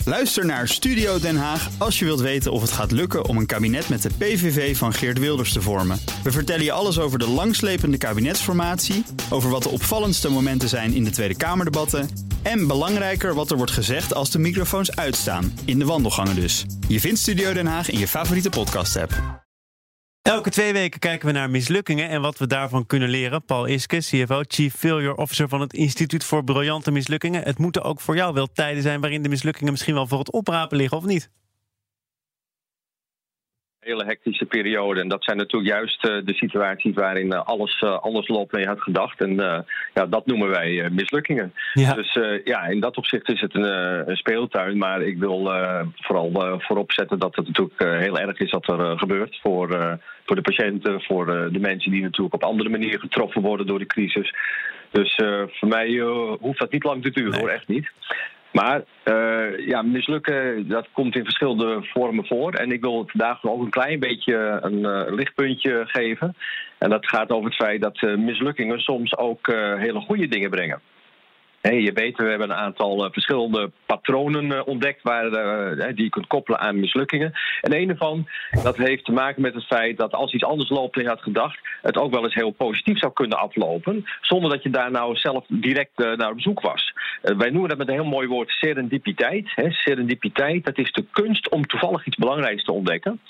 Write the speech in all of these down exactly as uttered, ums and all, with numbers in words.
Luister naar Studio Den Haag als je wilt weten of het gaat lukken om een kabinet met de P V V van Geert Wilders te vormen. We vertellen je alles over de langslepende kabinetsformatie, over wat de opvallendste momenten zijn in de Tweede Kamerdebatten en belangrijker wat er wordt gezegd als de microfoons uitstaan, in de wandelgangen dus. Je vindt Studio Den Haag in je favoriete podcast-app. Elke twee weken kijken we naar mislukkingen en wat we daarvan kunnen leren. Paul Iske, C F O, Chief Failure Officer van het Instituut voor Briljante Mislukkingen. Het moeten ook voor jou wel tijden zijn waarin de mislukkingen misschien wel voor het oprapen liggen, of niet? Hele hectische periode. En dat zijn natuurlijk juist uh, de situaties waarin uh, alles uh, anders loopt dan je had gedacht. En uh, ja, dat noemen wij uh, mislukkingen. Ja. Dus uh, ja, in dat opzicht is het een, uh, een speeltuin. Maar ik wil uh, vooral uh, voorop zetten dat het natuurlijk uh, heel erg is wat er uh, gebeurt. Voor, uh, voor de patiënten, voor uh, de mensen die natuurlijk op andere manieren getroffen worden door de crisis. Dus uh, voor mij uh, hoeft dat niet lang te duren, nee. hoor, echt niet. Maar uh, ja, mislukken, dat komt in verschillende vormen voor. En ik wil vandaag ook een klein beetje een uh, lichtpuntje geven. En dat gaat over het feit dat uh, mislukkingen soms ook uh, hele goede dingen brengen. Hey, je weet, we hebben een aantal uh, verschillende patronen uh, ontdekt waar, uh, die je kunt koppelen aan mislukkingen. En een ervan, dat heeft te maken met het feit dat als iets anders loopt dan je had gedacht, het ook wel eens heel positief zou kunnen aflopen, zonder dat je daar nou zelf direct uh, naar op zoek was. Uh, wij noemen dat met een heel mooi woord serendipiteit. Hè. Serendipiteit, dat is de kunst om toevallig iets belangrijks te ontdekken.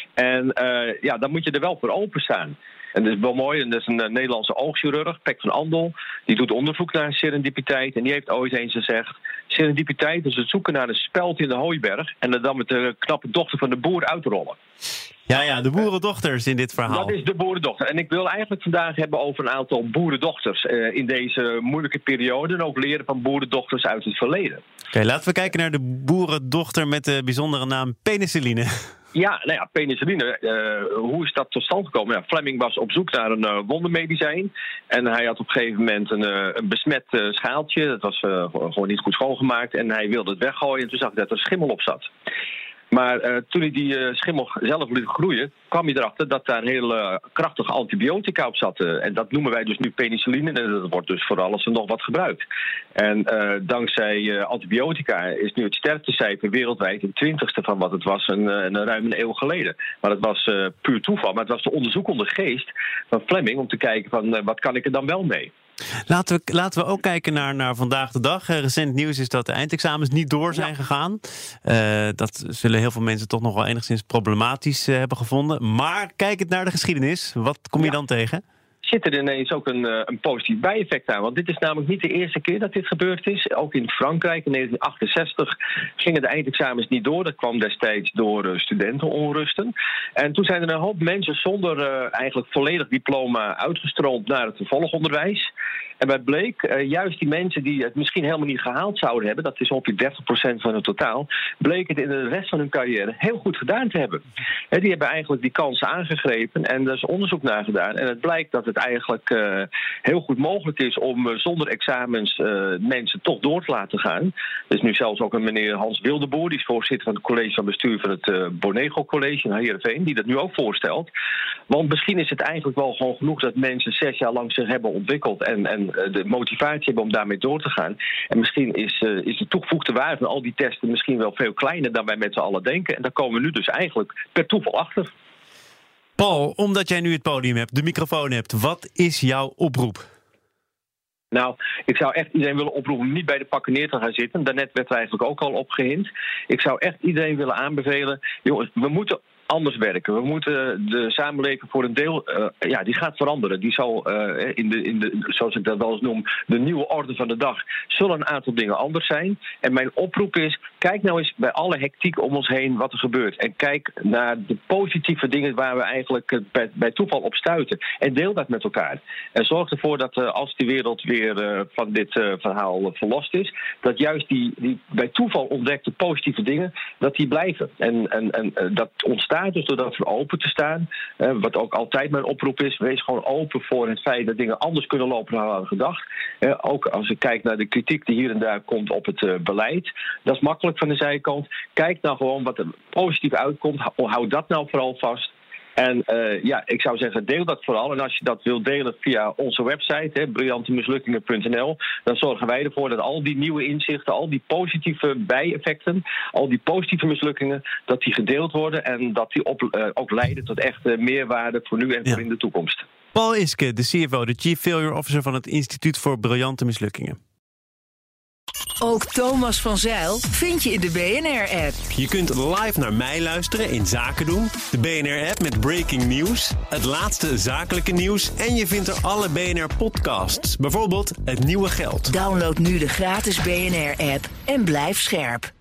En uh, ja, dan moet je er wel voor openstaan. En dat is wel mooi, en dat is een uh, Nederlandse oogchirurg, Pek van Andel, die doet onderzoek naar serendipiteit. En die heeft ooit eens gezegd, serendipiteit is het zoeken naar een speld in de hooiberg en er dan met de knappe dochter van de boer uitrollen. Ja, ja, de boerendochters in dit verhaal. Dat is de boerendochter. En ik wil eigenlijk vandaag hebben over een aantal boerendochters uh, in deze moeilijke periode. En ook leren van boerendochters uit het verleden. Oké, okay, laten we kijken naar de boerendochter met de bijzondere naam penicilline. Ja, nou ja, penicilline. Uh, hoe is dat tot stand gekomen? Ja, Fleming was op zoek naar een uh, wondermedicijn. En hij had op een gegeven moment een, uh, een besmet uh, schaaltje. Dat was uh, gewoon niet goed schoongemaakt. En hij wilde het weggooien. En toen zag hij dat er schimmel op zat. Maar uh, toen hij die uh, schimmel zelf liet groeien, kwam hij erachter dat daar heel uh, krachtige antibiotica op zat. Uh, en dat noemen wij dus nu penicilline. En dat wordt dus vooral als er nog wat gebruikt. En uh, dankzij uh, antibiotica is nu het sterftecijfer wereldwijd een twintigste van wat het was een, een ruim een eeuw geleden. Maar dat was uh, puur toeval. Maar het was de onderzoekende geest van Fleming om te kijken van uh, wat kan ik er dan wel mee? Laten we, laten we ook kijken naar, naar vandaag de dag. Uh, recent nieuws is dat de eindexamens niet door zijn ja. gegaan. Uh, dat zullen heel veel mensen toch nog wel enigszins problematisch uh, hebben gevonden. Maar kijkend naar de geschiedenis, wat kom je ja. dan tegen? Zit er ineens ook een, uh, een positief bijeffect aan. Want dit is namelijk niet de eerste keer dat dit gebeurd is. Ook in Frankrijk in negentien achtenzestig gingen de eindexamens niet door. Dat kwam destijds door uh, studentenonrusten. En toen zijn er een hoop mensen zonder uh, eigenlijk volledig diploma uitgestroomd naar het vervolgonderwijs. En wat bleek, uh, juist die mensen die het misschien helemaal niet gehaald zouden hebben, dat is ongeveer dertig procent van het totaal, bleek het in de rest van hun carrière heel goed gedaan te hebben. He, die hebben eigenlijk die kansen aangegrepen en er is onderzoek naar gedaan. En het blijkt dat het eigenlijk uh, heel goed mogelijk is om uh, zonder examens uh, mensen toch door te laten gaan. Er is nu zelfs ook een meneer Hans Wildeboer, die is voorzitter van het college van bestuur van het uh, Bonego College in Heerenveen, die dat nu ook voorstelt. Want misschien is het eigenlijk wel gewoon genoeg dat mensen zes jaar lang zich hebben ontwikkeld en, en de motivatie hebben om daarmee door te gaan. En misschien is, uh, is de toegevoegde waarde van al die testen misschien wel veel kleiner dan wij met z'n allen denken. En daar komen we nu dus eigenlijk per toeval achter. Paul, omdat jij nu het podium hebt, de microfoon hebt, wat is jouw oproep? Nou, ik zou echt iedereen willen oproepen om niet bij de pakken neer te gaan zitten. Daarnet werd er eigenlijk ook al op gehind. Ik zou echt iedereen willen aanbevelen, jongens, we moeten anders werken. We moeten de samenleving voor een deel, uh, ja, die gaat veranderen. Die zal uh, in de, in de, zoals ik dat wel eens noem, de nieuwe orde van de dag, zullen een aantal dingen anders zijn. En mijn oproep is, kijk nou eens bij alle hectiek om ons heen wat er gebeurt. En kijk naar de positieve dingen waar we eigenlijk bij, bij toeval op stuiten. En deel dat met elkaar. En zorg ervoor dat uh, als die wereld weer uh, van dit uh, verhaal uh, verlost is, dat juist die, die bij toeval ontdekte positieve dingen, dat die blijven. En, en, en uh, dat ontstaat dus door daarvoor open te staan. Uh, wat ook altijd mijn oproep is, wees gewoon open voor het feit dat dingen anders kunnen lopen dan we hadden gedacht. Uh, ook als ik kijk naar de kritiek die hier en daar komt op het uh, beleid. Dat is makkelijk van de zijkant. Kijk nou gewoon wat er positief uitkomt. Hou dat nou vooral vast. En uh, ja, ik zou zeggen, deel dat vooral. En als je dat wilt delen via onze website, briljante mislukkingen punt n l, dan zorgen wij ervoor dat al die nieuwe inzichten, al die positieve bijeffecten, al die positieve mislukkingen, dat die gedeeld worden en dat die op, uh, ook leiden tot echt uh, meerwaarde voor nu en voor ja. in de toekomst. Paul Iske, de C F O, de Chief Failure Officer van het Instituut voor Briljante Mislukkingen. Ook Thomas van Zijl vind je in de B N R-app. Je kunt live naar mij luisteren in Zaken doen, de B N R-app met breaking news, het laatste zakelijke nieuws en je vindt er alle B N R-podcasts, bijvoorbeeld Het Nieuwe Geld. Download nu de gratis B N R-app en blijf scherp.